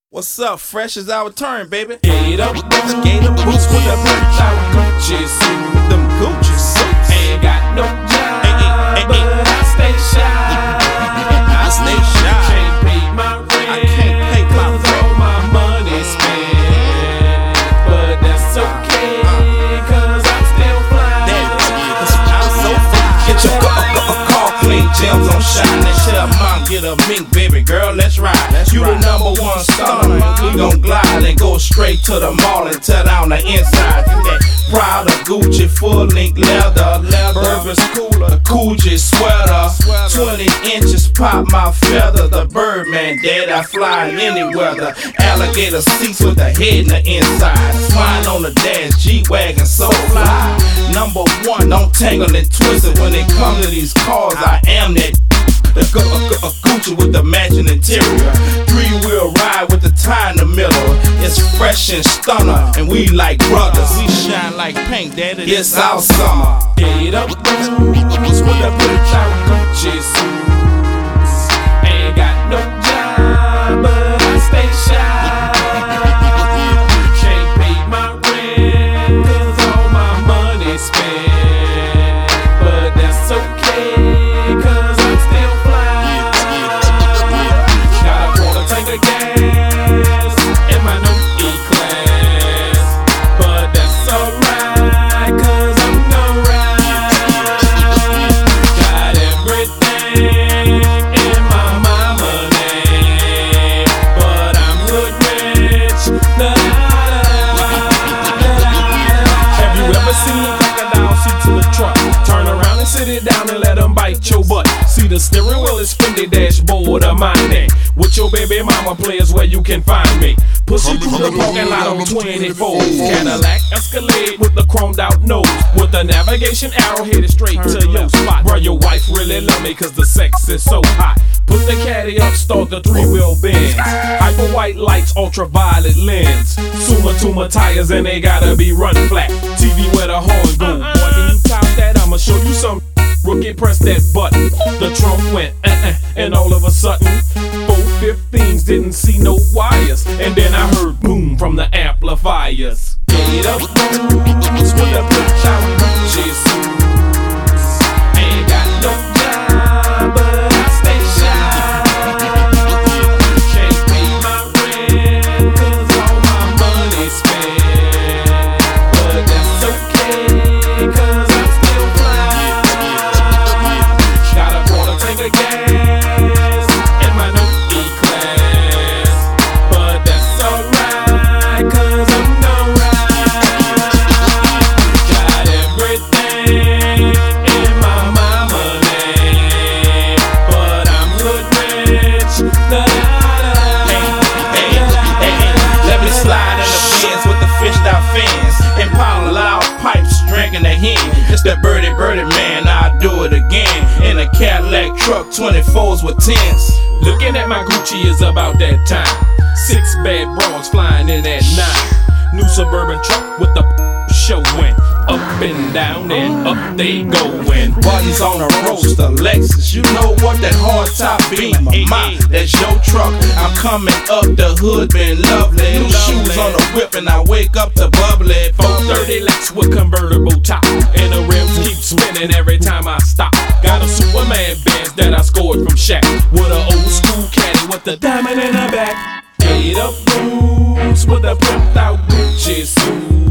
What's up? Fresh is our turn, baby. Skate up, skater boots with a bitch out Gucci suit. Them Gucci suits. Ain't got no job, but I stay shy. I stay shy. Can't pay my rent. I can't pay my rent. 'Cause all my money spent. But that's okay, 'cause I'm still fly. I'm so fly. Get your car clean, gems on shine. That shit up, mom, get a mink, baby girl, let's ride. You the number one stunner. We gon' glide and go straight to the mall and tear down the inside. Get that Prada, Gucci, full length leather, Burberry's cooler, Coogee sweater, 20 inches pop my feather. The Birdman, dead, I fly in any weather. Alligator seats with the head in the inside. Swine on the dash, G-Wagon, so fly. Number one, don't tangle and twist it. When it comes to these cars, I am that. The Gucci with the matching interior. 3-wheel ride with the tie in the middle. It's fresh and stunner, and we like brothers. We shine like paint, daddy. It's our summer. Skate up boots with a bitch out Gucci suits. Ain't got no job, but I stay shy. Can't pay my rent, 'cause all my money spent. But that's okay, 'cause I'm still fly. Got a quarter tank of gas in my new E-Class. But that's alright, 'cause I'm gon' ride. Got everything in my mama name, but I'm good rich. Have you ever seen a crocodile seat to the truck? Turn around and sit it down and let them bite your butt. See, the steering wheel is Fendi, dashboard of mine. With your baby mama players where you can find me. Pussy through the parking lot on 24. Cadillac Escalade with the chromed out nose, with the navigation arrow headed straight to your spot. Bro, your wife really love me 'cause the sex is so hot. Put the caddy up, start the 3-wheel Benz. Hyper white lights, ultraviolet lens. Suma tires and they gotta be run flat. TV where the horn go. Boy, can you top that? I'ma show you some. Rookie, press that button. The trunk went and all of a sudden 415s didn't see no wires, and then I heard boom from the amplifiers. Skate up boots with a bitch out Gucci suits. Ain't got no job, but I stay shy. Can't pay my rent, 'cause all my money spent. But that's okay, 'cause I'm still fly. Got a quarter tank of gas in my new E-Class. But that's alright, 'cause I'm gon' ride. Got everything in my mama name, but I'm good rich. Let me slide in the Benz with the fished out fans. Impala loud pipes, drinking the hen. It's that birdie man, I'll do it again. In a Cadillac truck, 24s with 10s. Looking at my Gucci is about that time. 6 bad broads flying in at 9. New suburban truck with the showing. Up and down and up they going. Buttons on a roaster, Lexus. You know what that hard top Beamer. My, that's your truck. I'm coming up the hood, been lovely. New shoes on the whip and I wake up to bubbly. 430 Lex with convertible top, and the rims keep spinning every time I stop. Got a Superman Benz that I scored from Shaq, with an old school caddy with the diamond in the back. Skate up boots with a pimped out Gucci suit.